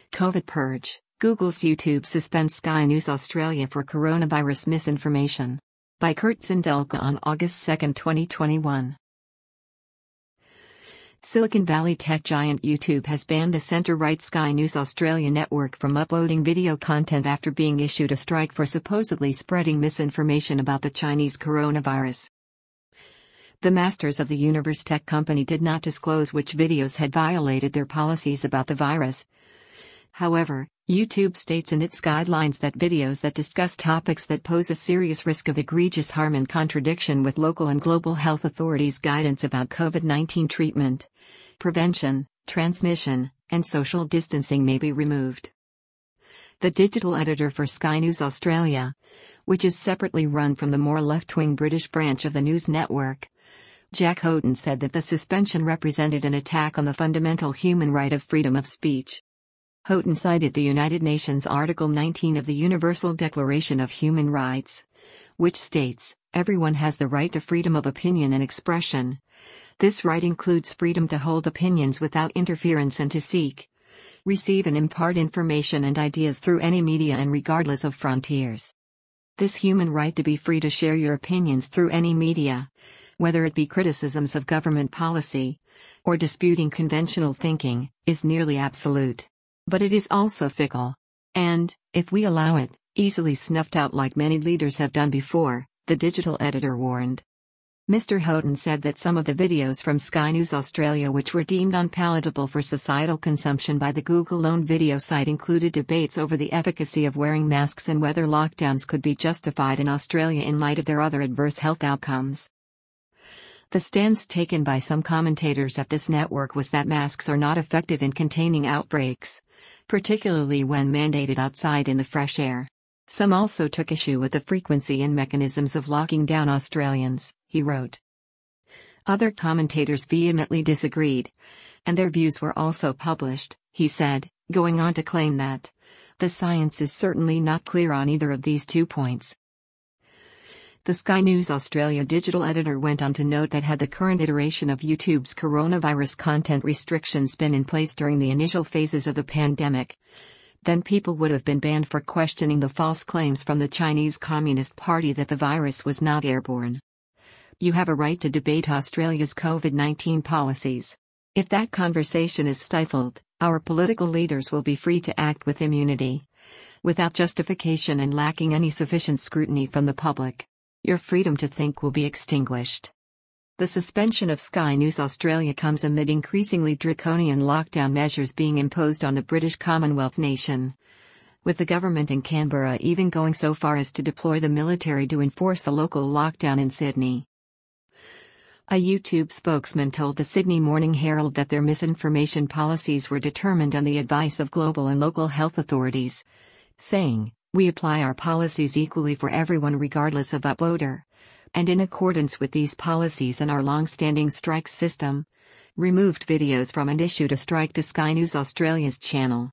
COVID Purge, Google's YouTube suspends Sky News Australia for coronavirus misinformation. By Kurt Zindelka on August 2, 2021. Silicon Valley tech giant YouTube has banned the center-right Sky News Australia network from uploading video content after being issued a strike for supposedly spreading misinformation about the Chinese coronavirus. The masters of the universe tech company did not disclose which videos had violated their policies about the virus. However, YouTube states in its guidelines that videos that discuss topics that pose a serious risk of egregious harm in contradiction with local and global health authorities' guidance about COVID-19 treatment, prevention, transmission, and social distancing may be removed. The digital editor for Sky News Australia, which is separately run from the more left-wing British branch of the news network, Jack Houghton said that the suspension represented an attack on the fundamental human right of freedom of speech. Houghton cited the United Nations Article 19 of the Universal Declaration of Human Rights, which states, "Everyone has the right to freedom of opinion and expression. This right includes freedom to hold opinions without interference and to seek, receive and impart information and ideas through any media and regardless of frontiers. This human right to be free to share your opinions through any media, whether it be criticisms of government policy, or disputing conventional thinking, is nearly absolute. But it is also fickle. And, if we allow it, easily snuffed out like many leaders have done before," the digital editor warned. Mr. Houghton said that some of the videos from Sky News Australia which were deemed unpalatable for societal consumption by the Google-owned video site included debates over the efficacy of wearing masks and whether lockdowns could be justified in Australia in light of their other adverse health outcomes. The stance taken by some commentators at this network was that masks are not effective in containing outbreaks, particularly when mandated outside in the fresh air. Some also took issue with the frequency and mechanisms of locking down Australians, he wrote. Other commentators vehemently disagreed, and their views were also published, he said, going on to claim that the science is certainly not clear on either of these 2 points. The Sky News Australia digital editor went on to note that had the current iteration of YouTube's coronavirus content restrictions been in place during the initial phases of the pandemic, then people would have been banned for questioning the false claims from the Chinese Communist Party that the virus was not airborne. You have a right to debate Australia's COVID-19 policies. If that conversation is stifled, our political leaders will be free to act with immunity, without justification and lacking any sufficient scrutiny from the public. Your freedom to think will be extinguished." The suspension of Sky News Australia comes amid increasingly draconian lockdown measures being imposed on the British Commonwealth nation, with the government in Canberra even going so far as to deploy the military to enforce the local lockdown in Sydney. A YouTube spokesman told the Sydney Morning Herald that their misinformation policies were determined on the advice of global and local health authorities, saying, "We apply our policies equally for everyone regardless of uploader, and in accordance with these policies and our long-standing strike system, removed videos from and issued a strike to Sky News Australia's channel."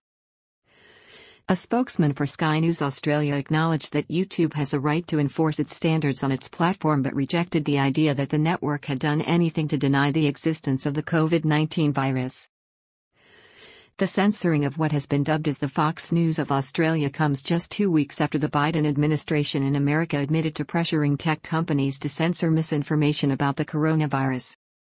A spokesman for Sky News Australia acknowledged that YouTube has a right to enforce its standards on its platform but rejected the idea that the network had done anything to deny the existence of the COVID-19 virus. The censoring of what has been dubbed as the Fox News of Australia comes just 2 weeks after the Biden administration in America admitted to pressuring tech companies to censor misinformation about the coronavirus.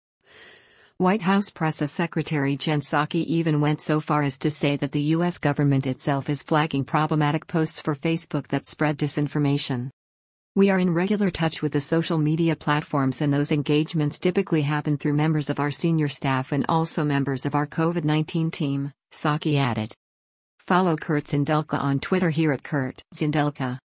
White House Press Secretary Jen Psaki even went so far as to say that the U.S. government itself is flagging problematic posts for Facebook that spread disinformation. "We are in regular touch with the social media platforms, and those engagements typically happen through members of our senior staff and also members of our COVID-19 team," Psaki added. Follow Kurt Zindelka on Twitter here at Kurt Zindelka.